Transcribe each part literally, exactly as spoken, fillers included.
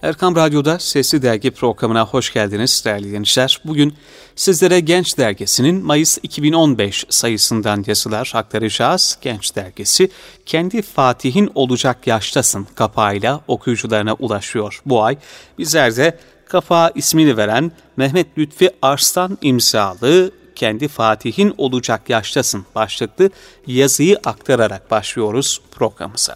Erkam Radyo'da Sesli Dergi programına hoş geldiniz değerli dinleyiciler. Bugün sizlere Genç Dergisi'nin Mayıs iki bin on beş sayısından yazılar aktaracağız. Genç Dergisi, kendi Fatihin olacak yaştasın kapağıyla okuyucularına ulaşıyor bu ay. Bizler de kapağa ismini veren Mehmet Lütfi Arslan imzalı kendi Fatihin olacak yaştasın başlıklı yazıyı aktararak başlıyoruz programımıza.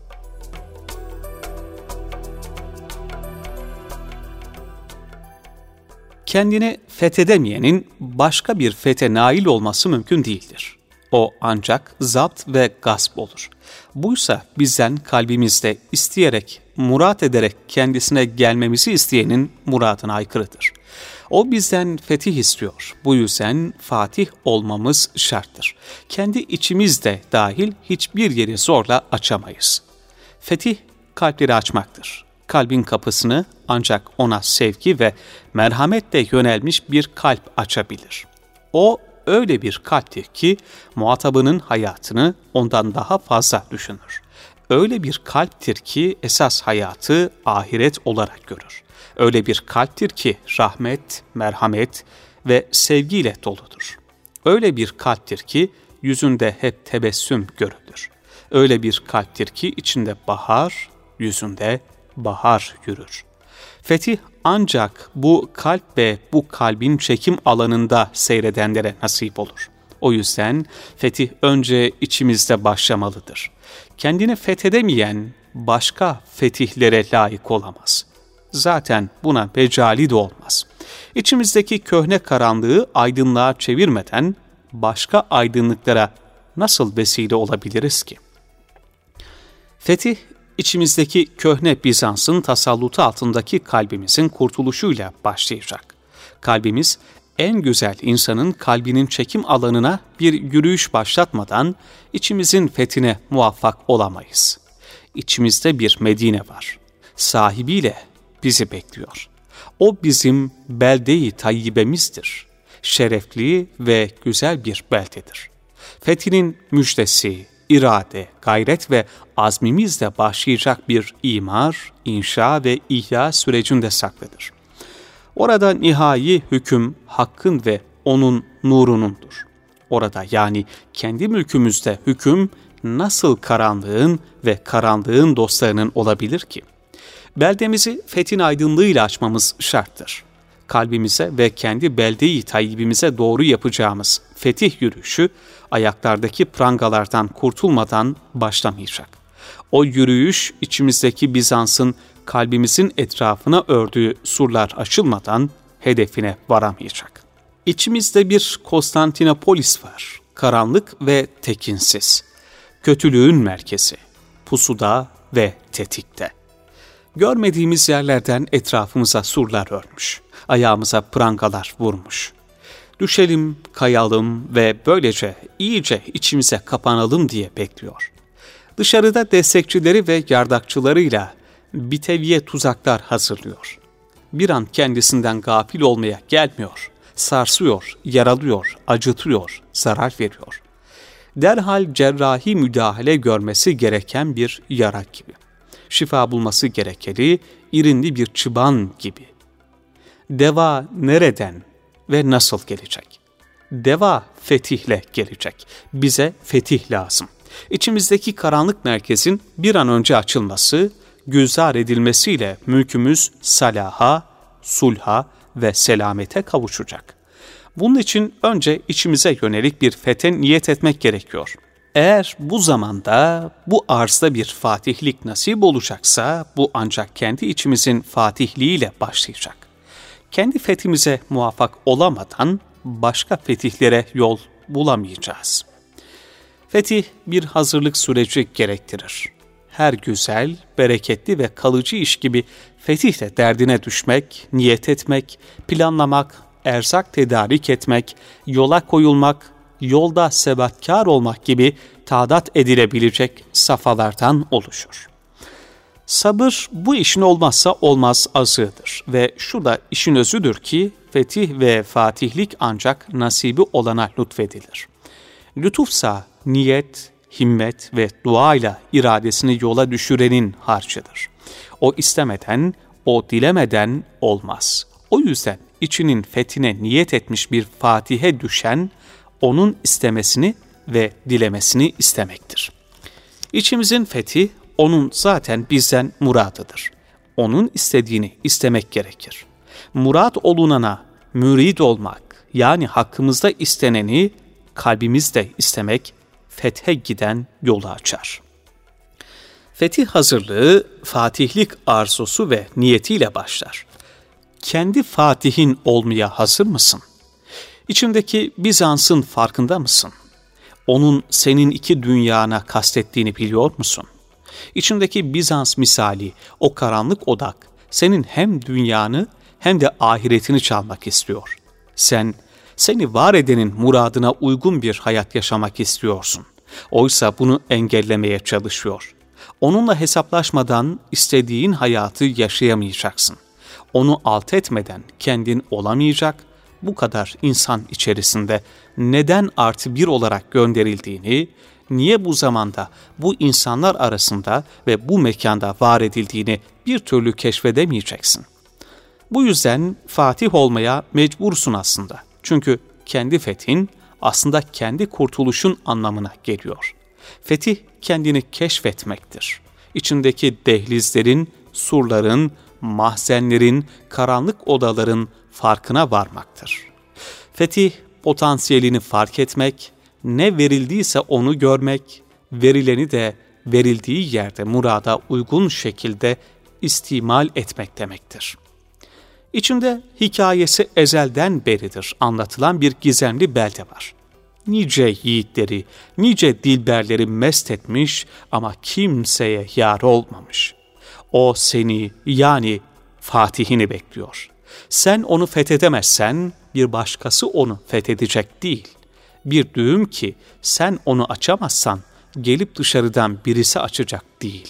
Kendini fethedemeyenin başka bir fethe nail olması mümkün değildir. O ancak zapt ve gasp olur. Buysa bizden kalbimizde isteyerek, murat ederek kendisine gelmemizi isteyenin muradına aykırıdır. O bizden fetih istiyor. Bu yüzden fatih olmamız şarttır. Kendi içimizde dahil hiçbir yeri zorla açamayız. Fetih kalpleri açmaktır. Kalbin kapısını ancak ona sevgi ve merhametle yönelmiş bir kalp açabilir. O öyle bir kalptir ki muhatabının hayatını ondan daha fazla düşünür. Öyle bir kalptir ki esas hayatı ahiret olarak görür. Öyle bir kalptir ki rahmet, merhamet ve sevgiyle doludur. Öyle bir kalptir ki yüzünde hep tebessüm görülür. Öyle bir kalptir ki içinde bahar, yüzünde bahar yürür. Fetih ancak bu kalp ve bu kalbin çekim alanında seyredenlere nasip olur. O yüzden fetih önce içimizde başlamalıdır. Kendini fethedemeyen başka fetihlere layık olamaz. Zaten buna mecali de olmaz. İçimizdeki köhne karanlığı aydınlığa çevirmeden başka aydınlıklara nasıl vesile olabiliriz ki? Fetih, İçimizdeki köhne Bizans'ın tasallutu altındaki kalbimizin kurtuluşuyla başlayacak. Kalbimiz, en güzel insanın kalbinin çekim alanına bir yürüyüş başlatmadan içimizin fethine muvaffak olamayız. İçimizde bir Medine var. Sahibiyle bizi bekliyor. O bizim belde-i tayyibemizdir. Şerefli ve güzel bir beldedir. Fethinin müjdesi, irade, gayret ve azmimizle başlayacak bir imar, inşa ve ihya sürecinde saklıdır. Orada nihai hüküm hakkın ve onun nurunundur. Orada yani kendi mülkümüzde hüküm nasıl karanlığın ve karanlığın dostlarının olabilir ki? Beldemizi fethin aydınlığıyla açmamız şarttır. Kalbimize ve kendi belde-i tayyibimize doğru yapacağımız fetih yürüyüşü ayaklardaki prangalardan kurtulmadan başlamayacak. O yürüyüş içimizdeki Bizans'ın kalbimizin etrafına ördüğü surlar açılmadan hedefine varamayacak. İçimizde bir Konstantinopolis var, karanlık ve tekinsiz. Kötülüğün merkezi, pusuda ve tetikte. Görmediğimiz yerlerden etrafımıza surlar örmüş, ayağımıza prangalar vurmuş. Düşelim, kayalım ve böylece iyice içimize kapanalım diye bekliyor. Dışarıda destekçileri ve yardakçılarıyla biteviye tuzaklar hazırlıyor. Bir an kendisinden gafil olmaya gelmiyor, sarsıyor, yaralıyor, acıtıyor, zarar veriyor. Derhal cerrahi müdahale görmesi gereken bir yara gibi. Şifa bulması gerekeli, irinli bir çıban gibi. Deva nereden ve nasıl gelecek? Deva fetihle gelecek. Bize fetih lazım. İçimizdeki karanlık merkezin bir an önce açılması, güzar edilmesiyle mülkümüz salaha, sulha ve selamete kavuşacak. Bunun için önce içimize yönelik bir fethe niyet etmek gerekiyor. Eğer bu zamanda, bu arzda bir fatihlik nasip olacaksa, bu ancak kendi içimizin fatihliğiyle başlayacak. Kendi fethimize muvaffak olamadan başka fetihlere yol bulamayacağız. Fetih bir hazırlık süreci gerektirir. Her güzel, bereketli ve kalıcı iş gibi fetih de derdine düşmek, niyet etmek, planlamak, erzak tedarik etmek, yola koyulmak, yolda sebatkar olmak gibi taadat edilebilecek safhalardan oluşur. Sabır bu işin olmazsa olmaz azığıdır ve şu da işin özüdür ki fetih ve fatihlik ancak nasibi olana lütfedilir. Lütufsa niyet, himmet ve duayla iradesini yola düşürenin harcıdır. O istemeden, o dilemeden olmaz. O yüzden içinin fethine niyet etmiş bir fatihe düşen, onun istemesini ve dilemesini istemektir. İçimizin fethi, onun zaten bizden muradıdır. Onun istediğini istemek gerekir. Murat olunana mürid olmak, yani hakkımızda isteneni kalbimizde istemek, fethe giden yolu açar. Fetih hazırlığı, fatihlik arzusu ve niyetiyle başlar. Kendi fatihin olmaya hazır mısın? İçindeki Bizans'ın farkında mısın? Onun senin iki dünyana kastettiğini biliyor musun? İçindeki Bizans misali, o karanlık odak, senin hem dünyanı hem de ahiretini çalmak istiyor. Sen, seni var edenin muradına uygun bir hayat yaşamak istiyorsun. Oysa bunu engellemeye çalışıyor. Onunla hesaplaşmadan istediğin hayatı yaşayamayacaksın. Onu alt etmeden kendin olamayacak, bu kadar insan içerisinde neden artı bir olarak gönderildiğini, niye bu zamanda bu insanlar arasında ve bu mekanda var edildiğini bir türlü keşfedemeyeceksin. Bu yüzden fatih olmaya mecbursun aslında. Çünkü kendi fethin aslında kendi kurtuluşun anlamına geliyor. Fetih kendini keşfetmektir. İçindeki dehlizlerin, surların, mahzenlerin, karanlık odaların farkına varmaktır. Fetih, potansiyelini fark etmek, ne verildiyse onu görmek, verileni de verildiği yerde murada uygun şekilde istimal etmek demektir. İçinde hikayesi ezelden beridir anlatılan bir gizemli belde var. Nice yiğitleri, nice dilberleri mest etmiş ama kimseye yar olmamış. O seni, yani fatihini bekliyor. Sen onu fethedemezsen bir başkası onu fethedecek değil. Bir düğüm ki sen onu açamazsan gelip dışarıdan birisi açacak değil.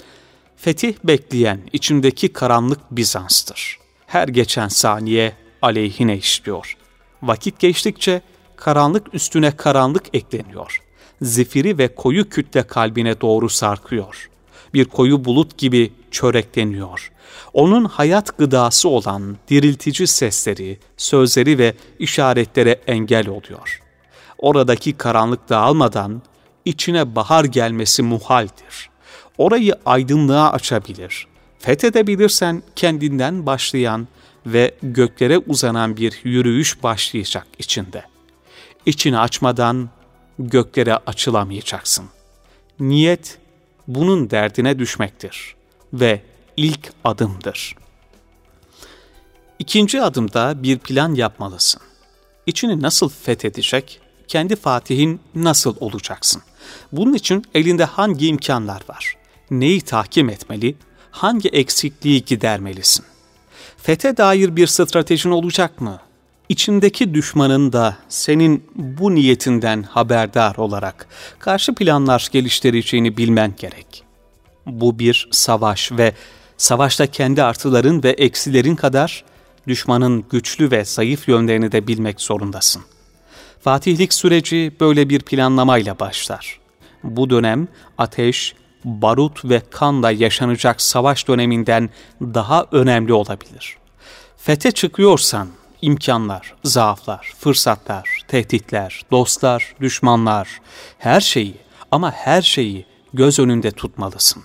Fetih bekleyen içindeki karanlık Bizans'tır. Her geçen saniye aleyhine işliyor. Vakit geçtikçe karanlık üstüne karanlık ekleniyor. Zifiri ve koyu kütle kalbine doğru sarkıyor. Bir koyu bulut gibi çörekleniyor. Onun hayat gıdası olan diriltici sesleri, sözleri ve işaretlere engel oluyor. Oradaki karanlık dağılmadan içine bahar gelmesi muhaldir. Orayı aydınlığa açabilir. Fethedebilirsen kendinden başlayan ve göklere uzanan bir yürüyüş başlayacak içinde. İçini açmadan göklere açılamayacaksın. Niyet bunun derdine düşmektir ve ilk adımdır. İkinci adımda bir plan yapmalısın. İçini nasıl fethedecek, kendi fatihin nasıl olacaksın? Bunun için elinde hangi imkanlar var? Neyi tahkim etmeli? Hangi eksikliği gidermelisin? Fethe dair bir stratejin olacak mı? İçindeki düşmanın da senin bu niyetinden haberdar olarak karşı planlar geliştireceğini bilmen gerek. Bu bir savaş ve savaşta kendi artıların ve eksilerin kadar düşmanın güçlü ve zayıf yönlerini de bilmek zorundasın. Fatihlik süreci böyle bir planlamayla başlar. Bu dönem ateş, barut ve kanla yaşanacak savaş döneminden daha önemli olabilir. Fethe çıkıyorsan imkanlar, zaaflar, fırsatlar, tehditler, dostlar, düşmanlar, her şeyi ama her şeyi göz önünde tutmalısın.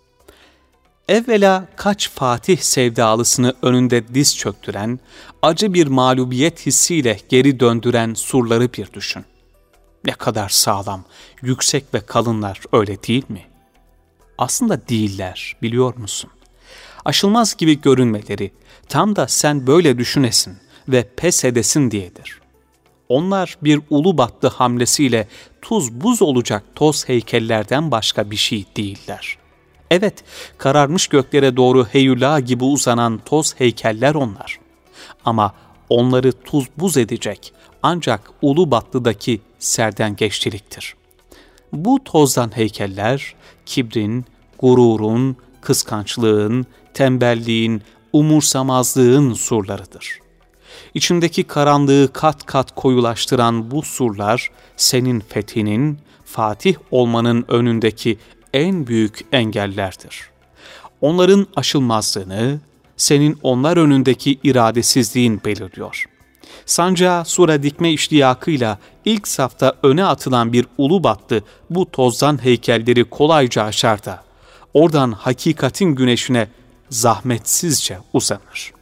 Evvela kaç fatih sevdalısını önünde diz çöktüren, acı bir mağlubiyet hissiyle geri döndüren surları bir düşün. Ne kadar sağlam, yüksek ve kalınlar, öyle değil mi? Aslında değiller, biliyor musun? Aşılmaz gibi görünmeleri tam da sen böyle düşünesin ve pes edesin diyedir. Onlar bir Ulubatlı hamlesiyle tuz buz olacak toz heykellerden başka bir şey değiller. Evet, kararmış göklere doğru heyula gibi uzanan toz heykeller onlar. Ama onları tuz buz edecek ancak Ulubatlı'daki serdengeçliktir. Bu tozdan heykeller, kibrin, gururun, kıskançlığın, tembelliğin, umursamazlığın surlarıdır. İçindeki karanlığı kat kat koyulaştıran bu surlar, senin fethinin, fatih olmanın önündeki en büyük engellerdir. Onların aşılmazlığını, senin onlar önündeki iradesizliğin belirliyor. Sancağı sura dikme iştiyakıyla ilk safta öne atılan bir Ulubatlı bu tozdan heykelleri kolayca aşar da oradan hakikatin güneşine zahmetsizce uzanır.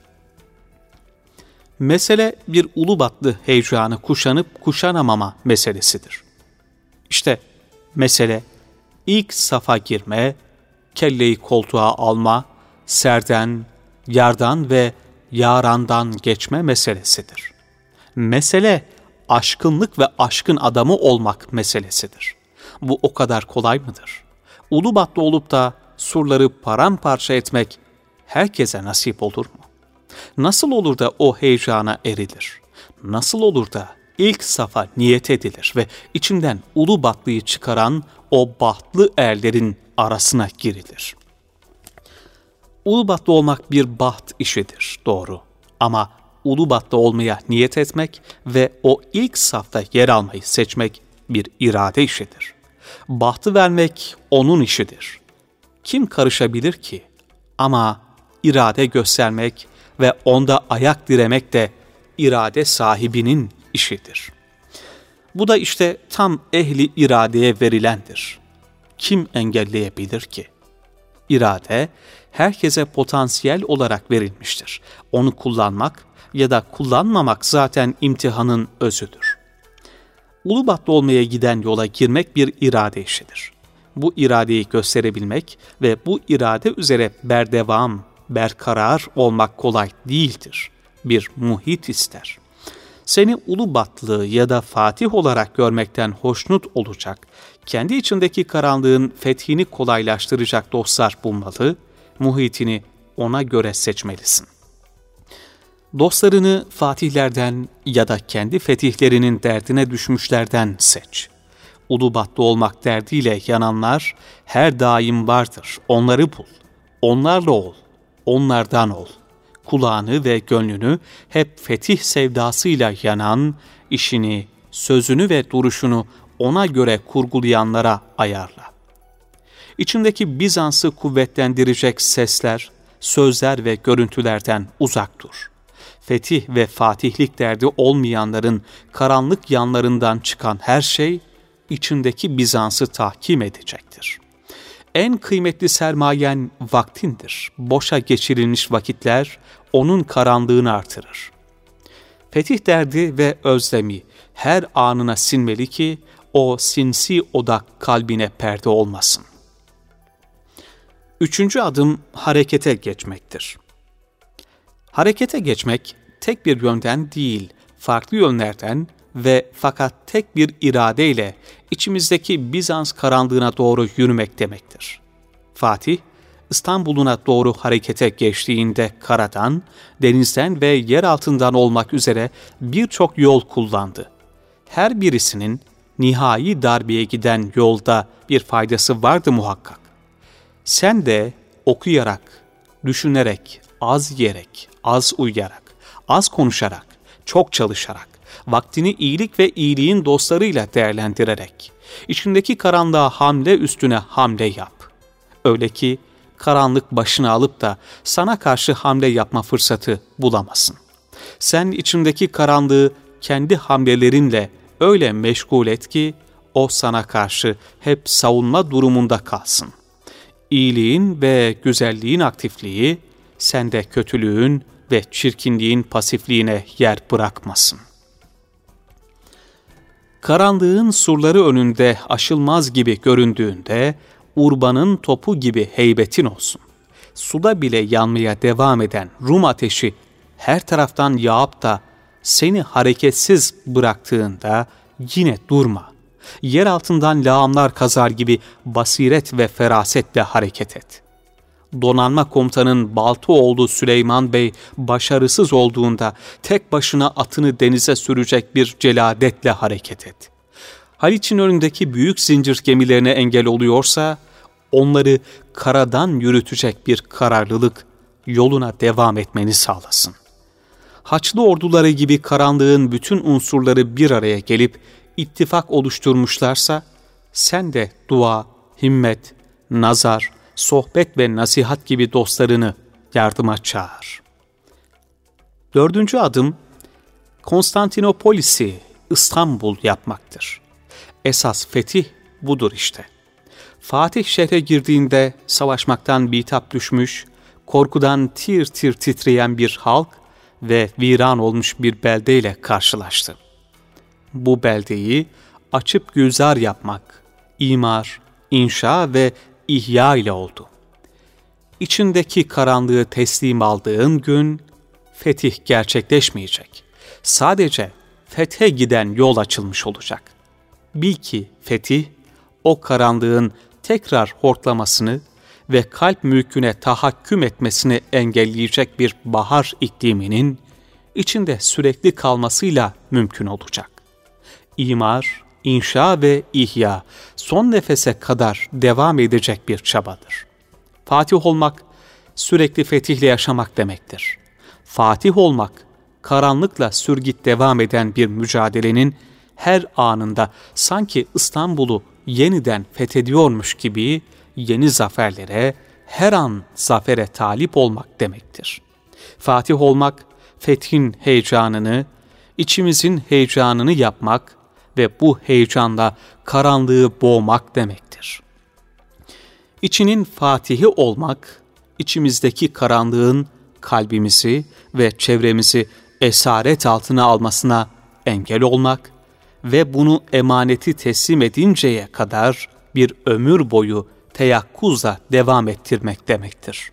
Mesele bir Ulubatlı heyecanı kuşanıp kuşanamama meselesidir. İşte mesele ilk safa girme, kelleyi koltuğa alma, serden, yardan ve yarandan geçme meselesidir. Mesele aşkınlık ve aşkın adamı olmak meselesidir. Bu o kadar kolay mıdır? Ulubatlı olup da surları paramparça etmek herkese nasip olur mu? Nasıl olur da o heyecana erilir? Nasıl olur da ilk safa niyet edilir ve içinden Ulubatlıyı çıkaran o bahtlı erlerin arasına girilir? Ulubatlı olmak bir baht işidir, doğru. Ama Ulubatlı olmaya niyet etmek ve o ilk safta yer almayı seçmek bir irade işidir. Bahtı vermek onun işidir. Kim karışabilir ki? Ama irade göstermek ve onda ayak diremek de irade sahibinin işidir. Bu da işte tam ehli iradeye verilendir. Kim engelleyebilir ki? İrade, herkese potansiyel olarak verilmiştir. Onu kullanmak ya da kullanmamak zaten imtihanın özüdür. Ulubatlı olmaya giden yola girmek bir irade işidir. Bu iradeyi gösterebilmek ve bu irade üzere berdevam, berkarar olmak kolay değildir. Bir muhit ister. Seni Ulubatlı ya da Fatih olarak görmekten hoşnut olacak, kendi içindeki karanlığın fethini kolaylaştıracak dostlar bulmalı, muhitini ona göre seçmelisin. Dostlarını fatihlerden ya da kendi fetihlerinin derdine düşmüşlerden seç. Ulubatlı olmak derdiyle yananlar her daim vardır. Onları bul, onlarla ol, onlardan ol. Kulağını ve gönlünü hep fetih sevdasıyla yanan, işini, sözünü ve duruşunu ona göre kurgulayanlara ayarla. İçindeki Bizans'ı kuvvetlendirecek sesler, sözler ve görüntülerden uzak dur. Fetih ve fatihlik derdi olmayanların karanlık yanlarından çıkan her şey, içindeki Bizans'ı tahkim edecektir. En kıymetli sermayen vaktindir. Boşa geçirilmiş vakitler onun karanlığını artırır. Fetih derdi ve özlemi her anına sinmeli ki o sinsi odak kalbine perde olmasın. Üçüncü adım harekete geçmektir. Harekete geçmek tek bir yönden değil, farklı yönlerden ve fakat tek bir iradeyle içimizdeki Bizans karanlığına doğru yürümek demektir. Fatih, İstanbul'una doğru harekete geçtiğinde karadan, denizden ve yer altından olmak üzere birçok yol kullandı. Her birisinin nihai darbeye giden yolda bir faydası vardı muhakkak. Sen de okuyarak, düşünerek, az yiyerek, az uyuyarak, az konuşarak, çok çalışarak, vaktini iyilik ve iyiliğin dostlarıyla değerlendirerek, içindeki karanlığa hamle üstüne hamle yap. Öyle ki karanlık başını alıp da sana karşı hamle yapma fırsatı bulamasın. Sen içindeki karanlığı kendi hamlelerinle öyle meşgul et ki o sana karşı hep savunma durumunda kalsın. İyiliğin ve güzelliğin aktifliği sende kötülüğün ve çirkinliğin pasifliğine yer bırakmasın. Karanlığın surları önünde aşılmaz gibi göründüğünde Urban'ın topu gibi heybetin olsun. Suda bile yanmaya devam eden Rum ateşi her taraftan yağıp da seni hareketsiz bıraktığında yine durma. Yer altından lağımlar kazar gibi basiret ve ferasetle hareket et. Donanma komutanın Baltıoğlu Süleyman Bey başarısız olduğunda tek başına atını denize sürecek bir celadetle hareket et. Haliç'in önündeki büyük zincir gemilerine engel oluyorsa, onları karadan yürütecek bir kararlılık yoluna devam etmeni sağlasın. Haçlı orduları gibi karanlığın bütün unsurları bir araya gelip ittifak oluşturmuşlarsa, sen de dua, himmet, nazar, sohbet ve nasihat gibi dostlarını yardıma çağır. Dördüncü adım, Konstantinopolis'i İstanbul yapmaktır. Esas fetih budur işte. Fatih şehre girdiğinde savaşmaktan bitap düşmüş, korkudan tir tir titreyen bir halk ve viran olmuş bir beldeyle karşılaştı. Bu beldeyi açıp güzar yapmak, imar, inşa ve ihya ile oldu. İçindeki karanlığı teslim aldığın gün fetih gerçekleşmeyecek. Sadece fethe giden yol açılmış olacak. Bil ki fetih, o karanlığın tekrar hortlamasını ve kalp mülküne tahakküm etmesini engelleyecek bir bahar ikliminin içinde sürekli kalmasıyla mümkün olacak. İmar, inşa ve ihya son nefese kadar devam edecek bir çabadır. Fatih olmak, sürekli fetihle yaşamak demektir. Fatih olmak, karanlıkla sürgüt devam eden bir mücadelenin her anında sanki İstanbul'u yeniden fethediyormuş gibi yeni zaferlere, her an zafere talip olmak demektir. Fatih olmak, fethin heyecanını, içimizin heyecanını yapmak ve bu heyecanla karanlığı boğmak demektir. İçinin fatihi olmak, içimizdeki karanlığın kalbimizi ve çevremizi esaret altına almasına engel olmak ve bunu emaneti teslim edinceye kadar bir ömür boyu teyakkuzla devam ettirmek demektir.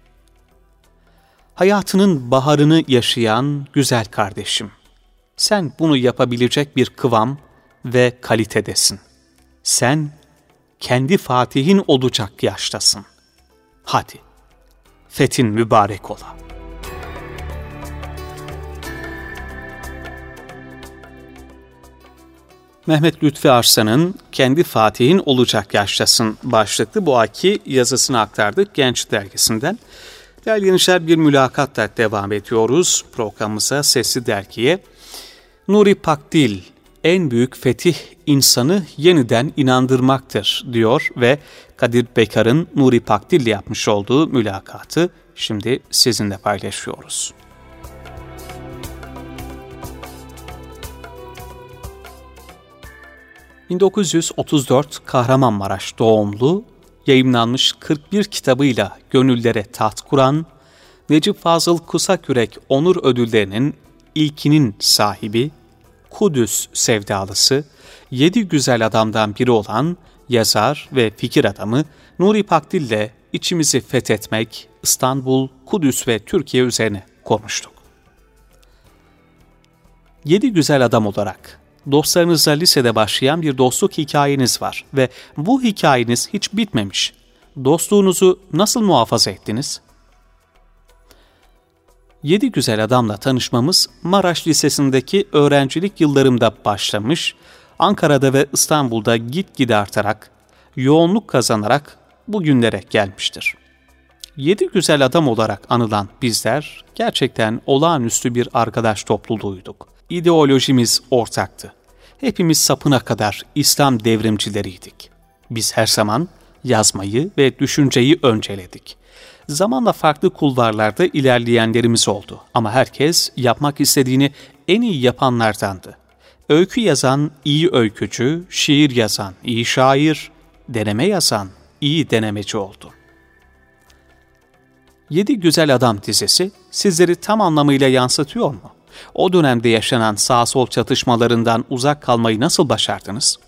Hayatının baharını yaşayan güzel kardeşim, sen bunu yapabilecek bir kıvam ve kalitedesin. Sen kendi fatihin olacak yaştasın. Hadi, fethin mübarek ola. Mehmet Lütfi Arslan'ın Kendi Fatihin Olacak Yaştasın başlıklı bu ayki yazısını aktardık Genç Dergisi'nden. Değerli gençler, bir mülakatla devam ediyoruz programımıza, Sesli Dergi'ye. Nuri Pakdil, en büyük fetih insanı yeniden inandırmaktır diyor ve Kadir Bekar'ın Nuri Pakdil'le yapmış olduğu mülakatı şimdi sizinle paylaşıyoruz. bin dokuz yüz otuz dört Kahramanmaraş doğumlu, yayımlanmış kırk bir kitabıyla gönüllere taht kuran, Necip Fazıl Kısakürek Onur Ödülleri'nin ilkinin sahibi, Kudüs sevdalısı, yedi güzel adamdan biri olan yazar ve fikir adamı Nuri Pakdil'le içimizi fethetmek, İstanbul, Kudüs ve Türkiye üzerine konuştuk. Yedi güzel adam olarak dostlarınızla lisede başlayan bir dostluk hikayeniz var ve bu hikayeniz hiç bitmemiş. Dostluğunuzu nasıl muhafaza ettiniz? Yedi güzel adamla tanışmamız Maraş Lisesi'ndeki öğrencilik yıllarımda başlamış, Ankara'da ve İstanbul'da gitgide artarak, yoğunluk kazanarak bugünlere gelmiştir. Yedi güzel adam olarak anılan bizler gerçekten olağanüstü bir arkadaş topluluğuyduk. İdeolojimiz ortaktı. Hepimiz sapına kadar İslam devrimcileriydik. Biz her zaman yazmayı ve düşünceyi önceledik. Zamanla farklı kulvarlarda ilerleyenlerimiz oldu ama herkes yapmak istediğini en iyi yapanlardandı. Öykü yazan iyi öykücü, şiir yazan iyi şair, deneme yazan iyi denemeci oldu. Yedi Güzel Adam dizisi sizleri tam anlamıyla yansıtıyor mu? O dönemde yaşanan sağ-sol çatışmalarından uzak kalmayı nasıl başardınız?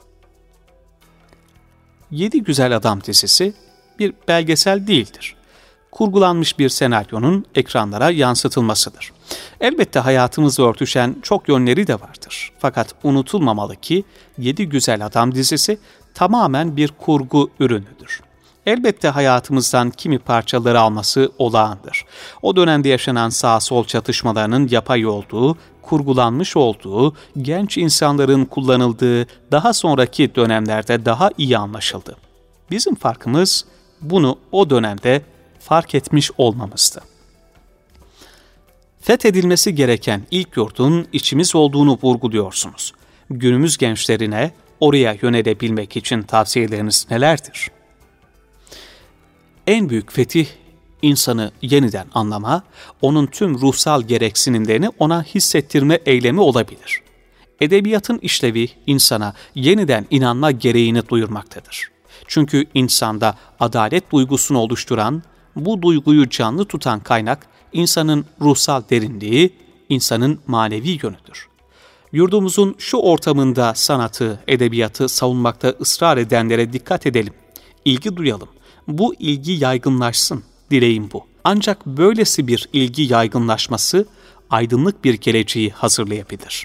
Yedi Güzel Adam dizisi bir belgesel değildir. Kurgulanmış bir senaryonun ekranlara yansıtılmasıdır. Elbette hayatımızla örtüşen çok yönleri de vardır. Fakat unutulmamalı ki Yedi Güzel Adam dizisi tamamen bir kurgu ürünüdür. Elbette hayatımızdan kimi parçaları alması olağandır. O dönemde yaşanan sağ-sol çatışmalarının yapay olduğu, kurgulanmış olduğu, genç insanların kullanıldığı daha sonraki dönemlerde daha iyi anlaşıldı. Bizim farkımız bunu o dönemde fark etmiş olmamızdı. Fethedilmesi gereken ilk yurdun içimiz olduğunu vurguluyorsunuz. Günümüz gençlerine oraya yönelebilmek için tavsiyeleriniz nelerdir? En büyük fetih insanı yeniden anlama, onun tüm ruhsal gereksinimlerini ona hissettirme eylemi olabilir. Edebiyatın işlevi insana yeniden inanma gereğini duyurmaktadır. Çünkü insanda adalet duygusunu oluşturan, bu duyguyu canlı tutan kaynak insanın ruhsal derinliği, insanın manevi yönüdür. Yurdumuzun şu ortamında sanatı, edebiyatı savunmakta ısrar edenlere dikkat edelim, ilgi duyalım. Bu ilgi yaygınlaşsın, dileğim bu. Ancak böylesi bir ilgi yaygınlaşması aydınlık bir geleceği hazırlayabilir.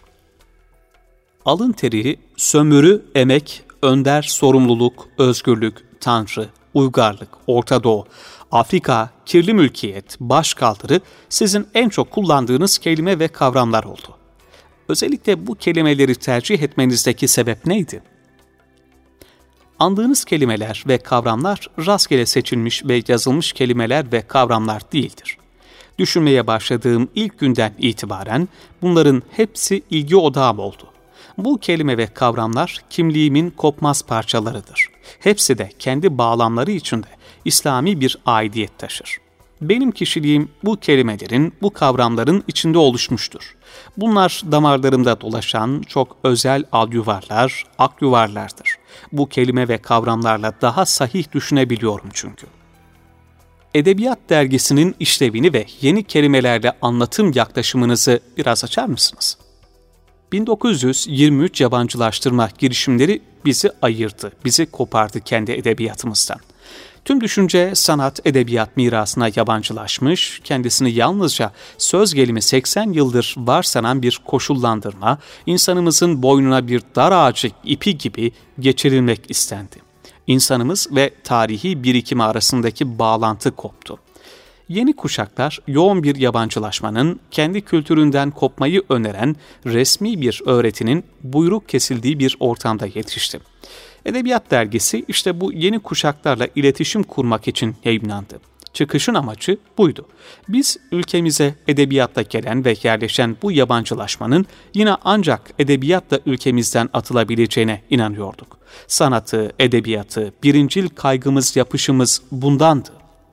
Alın teri, sömürü, emek, önder, sorumluluk, özgürlük, tanrı, uygarlık, Orta Doğu, Afrika, kirli mülkiyet, başkaldırı sizin en çok kullandığınız kelime ve kavramlar oldu. Özellikle bu kelimeleri tercih etmenizdeki sebep neydi? Andığınız kelimeler ve kavramlar rastgele seçilmiş ve yazılmış kelimeler ve kavramlar değildir. Düşünmeye başladığım ilk günden itibaren bunların hepsi ilgi odağım oldu. Bu kelime ve kavramlar kimliğimin kopmaz parçalarıdır. Hepsi de kendi bağlamları içinde İslami bir aidiyet taşır. Benim kişiliğim bu kelimelerin, bu kavramların içinde oluşmuştur. Bunlar damarlarımda dolaşan çok özel alyuvarlar, akyuvarlardır. Bu kelime ve kavramlarla daha sahih düşünebiliyorum çünkü. Edebiyat dergisinin işlevini ve yeni kelimelerle anlatım yaklaşımınızı biraz açar mısınız? bin dokuz yüz yirmi üç yabancılaştırma girişimleri bizi ayırdı, bizi kopardı kendi edebiyatımızdan. Tüm düşünce, sanat, edebiyat mirasına yabancılaşmış, kendisini yalnızca söz gelimi seksen yıldır varsanan bir koşullandırma, insanımızın boynuna bir dar ağacı ipi gibi geçirilmek istendi. İnsanımız ve tarihi birikimi arasındaki bağlantı koptu. Yeni kuşaklar yoğun bir yabancılaşmanın, kendi kültüründen kopmayı öneren resmi bir öğretinin buyruk kesildiği bir ortamda yetişti. Edebiyat dergisi işte bu yeni kuşaklarla iletişim kurmak için yayımlandı. Çıkışın amacı buydu. Biz ülkemize edebiyatla gelen ve yerleşen bu yabancılaşmanın yine ancak edebiyatla ülkemizden atılabileceğine inanıyorduk. Sanatı, edebiyatı, birincil kaygımız, yapışımız bundandı.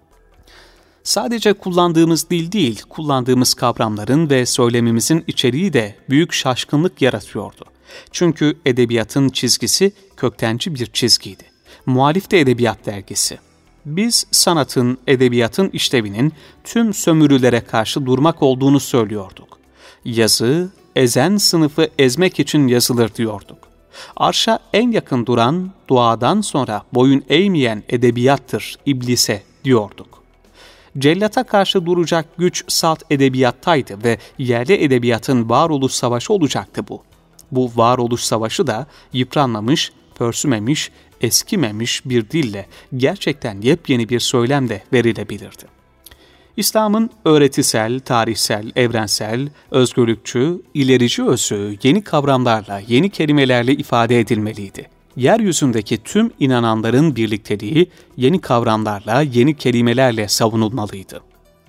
Sadece kullandığımız dil değil, kullandığımız kavramların ve söylemimizin içeriği de büyük şaşkınlık yaratıyordu. Çünkü edebiyatın çizgisi köktenci bir çizgiydi. Muhalif de edebiyat dergisi. Biz sanatın, edebiyatın işlevinin tüm sömürülere karşı durmak olduğunu söylüyorduk. Yazı, ezen sınıfı ezmek için yazılır diyorduk. Arşa en yakın duran, duadan sonra boyun eğmeyen edebiyattır iblise diyorduk. Cellata karşı duracak güç salt edebiyattaydı ve yerli edebiyatın varoluş savaşı olacaktı bu. Bu varoluş savaşı da yıpranmamış, pörsümemiş, eskimemiş bir dille gerçekten yepyeni bir söylemle verilebilirdi. İslam'ın öğretisel, tarihsel, evrensel, özgürlükçü, ilerici özü yeni kavramlarla, yeni kelimelerle ifade edilmeliydi. Yeryüzündeki tüm inananların birlikteliği yeni kavramlarla, yeni kelimelerle savunulmalıydı.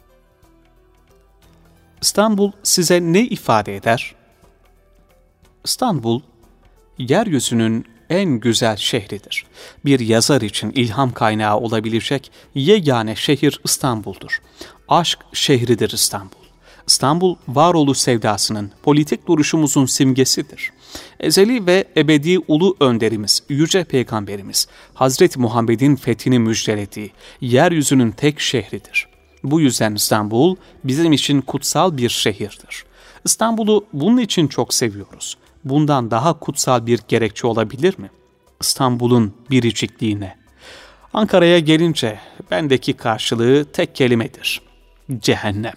İstanbul size ne ifade eder? İstanbul, yeryüzünün en güzel şehridir. Bir yazar için ilham kaynağı olabilecek yegane şehir İstanbul'dur. Aşk şehridir İstanbul. İstanbul, varoluş sevdasının, politik duruşumuzun simgesidir. Ezeli ve ebedi ulu önderimiz, yüce peygamberimiz, Hazreti Muhammed'in fethini müjdelediği yeryüzünün tek şehridir. Bu yüzden İstanbul bizim için kutsal bir şehirdir. İstanbul'u bunun için çok seviyoruz. Bundan daha kutsal bir gerekçe olabilir mi? İstanbul'un biricikliğine. Ankara'ya gelince bendeki karşılığı tek kelimedir. Cehennem.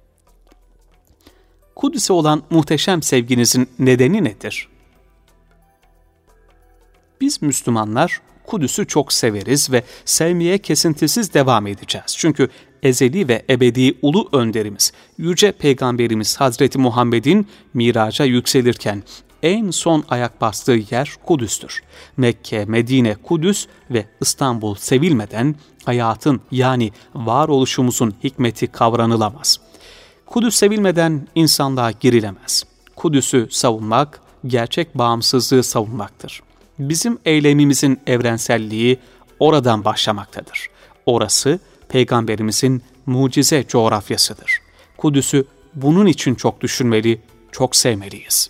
Kudüs'e olan muhteşem sevginizin nedeni nedir? Biz Müslümanlar Kudüs'ü çok severiz ve sevmeye kesintisiz devam edeceğiz. Çünkü ezeli ve ebedi ulu önderimiz, yüce peygamberimiz Hazreti Muhammed'in miraca yükselirken en son ayak bastığı yer Kudüs'tür. Mekke, Medine, Kudüs ve İstanbul sevilmeden hayatın yani varoluşumuzun hikmeti kavranılamaz. Kudüs sevilmeden insanlığa girilemez. Kudüs'ü savunmak, gerçek bağımsızlığı savunmaktır. Bizim eylemimizin evrenselliği oradan başlamaktadır. Orası, Peygamberimizin mucize coğrafyasıdır. Kudüs'ü bunun için çok düşünmeli, çok sevmeliyiz.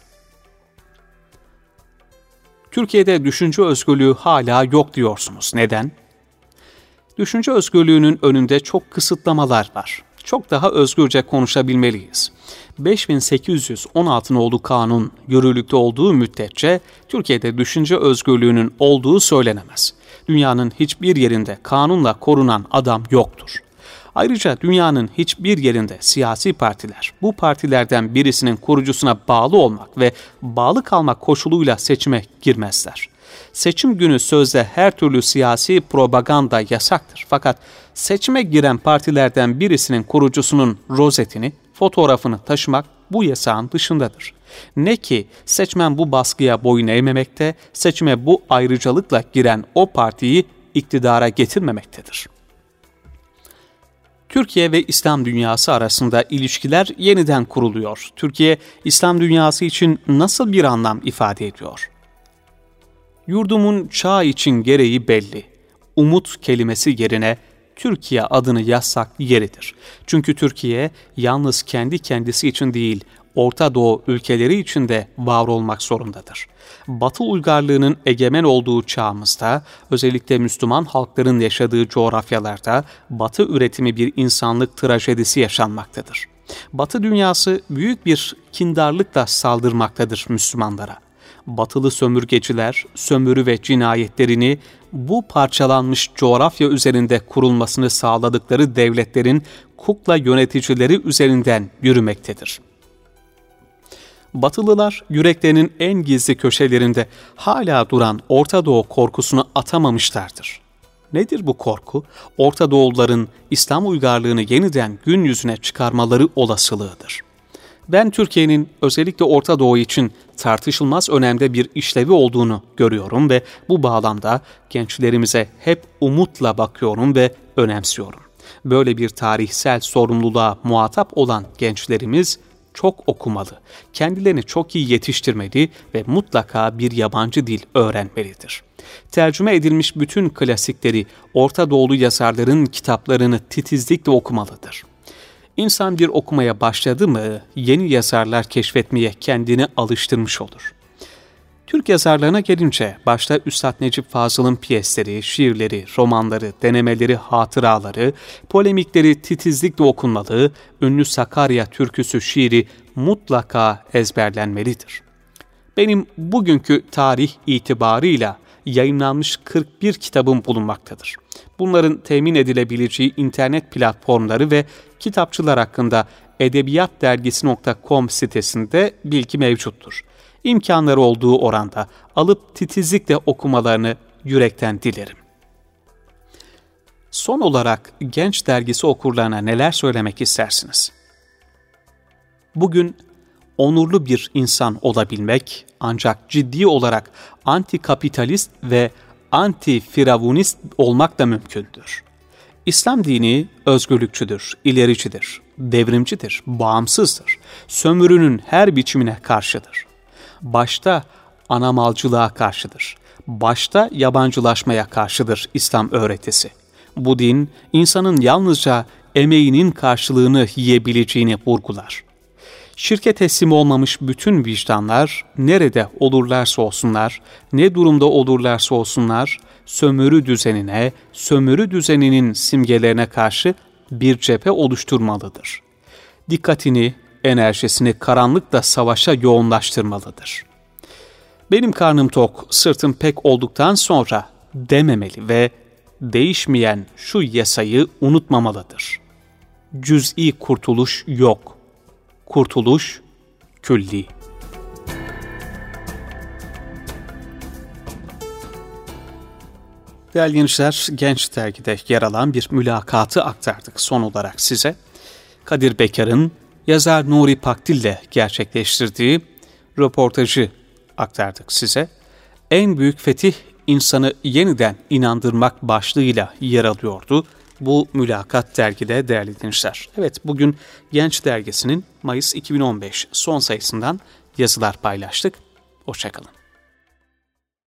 Türkiye'de düşünce özgürlüğü hala yok diyorsunuz. Neden? Düşünce özgürlüğünün önünde çok kısıtlamalar var. Çok daha özgürce konuşabilmeliyiz. beş bin sekiz yüz on altı nolu kanun yürürlükte olduğu müddetçe Türkiye'de düşünce özgürlüğünün olduğu söylenemez. Dünyanın hiçbir yerinde kanunla korunan adam yoktur. Ayrıca dünyanın hiçbir yerinde siyasi partiler, bu partilerden birisinin kurucusuna bağlı olmak ve bağlı kalmak koşuluyla seçime girmezler. Seçim günü sözde her türlü siyasi propaganda yasaktır. Fakat seçime giren partilerden birisinin kurucusunun rozetini, fotoğrafını taşımak bu yasağın dışındadır. Ne ki seçmen bu baskıya boyun eğmemekte, seçime bu ayrıcalıkla giren o partiyi iktidara getirmemektedir. Türkiye ve İslam dünyası arasında ilişkiler yeniden kuruluyor. Türkiye, İslam dünyası için nasıl bir anlam ifade ediyor? Yurdumun çağ için gereği belli. Umut kelimesi yerine Türkiye adını yazsak yeridir. Çünkü Türkiye yalnız kendi kendisi için değil, Orta Doğu ülkeleri için de var olmak zorundadır. Batı uygarlığının egemen olduğu çağımızda, özellikle Müslüman halkların yaşadığı coğrafyalarda Batı üretimi bir insanlık trajedisi yaşanmaktadır. Batı dünyası büyük bir kindarlıkla saldırmaktadır Müslümanlara. Batılı sömürgeciler, sömürü ve cinayetlerini bu parçalanmış coğrafya üzerinde kurulmasını sağladıkları devletlerin kukla yöneticileri üzerinden yürümektedir. Batılılar yüreklerinin en gizli köşelerinde hala duran Orta Doğu korkusunu atamamışlardır. Nedir bu korku? Orta Doğuluların İslam uygarlığını yeniden gün yüzüne çıkarmaları olasılığıdır. Ben Türkiye'nin özellikle Orta Doğu için tartışılmaz önemde bir işlevi olduğunu görüyorum ve bu bağlamda gençlerimize hep umutla bakıyorum ve önemsiyorum. Böyle bir tarihsel sorumluluğa muhatap olan gençlerimiz çok okumalı, kendilerini çok iyi yetiştirmeli ve mutlaka bir yabancı dil öğrenmelidir. Tercüme edilmiş bütün klasikleri, Orta Doğulu yazarların kitaplarını titizlikle okumalıdır. İnsan bir okumaya başladı mı, yeni yazarlar keşfetmeye kendini alıştırmış olur. Türk yazarlarına gelince, başta Üstad Necip Fazıl'ın piyesleri, şiirleri, romanları, denemeleri, hatıraları, polemikleri titizlikle okunmalı, ünlü Sakarya türküsü şiiri mutlaka ezberlenmelidir. Benim bugünkü tarih itibarıyla yayınlanmış kırk bir kitabım bulunmaktadır. Bunların temin edilebileceği internet platformları ve kitapçılar hakkında edebiyatdergisi nokta com sitesinde bilgi mevcuttur. İmkanları olduğu oranda alıp titizlikle okumalarını yürekten dilerim. Son olarak Genç Dergisi okurlarına neler söylemek istersiniz? Bugün onurlu bir insan olabilmek ancak ciddi olarak antikapitalist ve anti-firavunist olmak da mümkündür. İslam dini özgürlükçüdür, ilericidir, devrimcidir, bağımsızdır, sömürünün her biçimine karşıdır. Başta anamalcılığa karşıdır, başta yabancılaşmaya karşıdır İslam öğretisi. Bu din, insanın yalnızca emeğinin karşılığını yiyebileceğini vurgular. Şirke teslim olmamış bütün vicdanlar, nerede olurlarsa olsunlar, ne durumda olurlarsa olsunlar, sömürü düzenine, sömürü düzeninin simgelerine karşı bir cephe oluşturmalıdır. Dikkatini, enerjisini karanlıkla savaşa yoğunlaştırmalıdır. Benim karnım tok, sırtım pek olduktan sonra dememeli ve değişmeyen şu yasayı unutmamalıdır. Cüz'i kurtuluş yok. Kurtuluş külli. Değerli gençler, Genç Dergi'de yer alan bir mülakatı aktardık son olarak size. Kadir Bekar'ın yazar Nuri Pakdil ile gerçekleştirdiği röportajı aktardık size. En büyük fetih insanı yeniden inandırmak başlığıyla yer alıyordu bu mülakat dergide değerli dinleyiciler. Evet, bugün Genç Dergisi'nin Mayıs iki bin on beş son sayısından yazılar paylaştık. Hoşça kalın.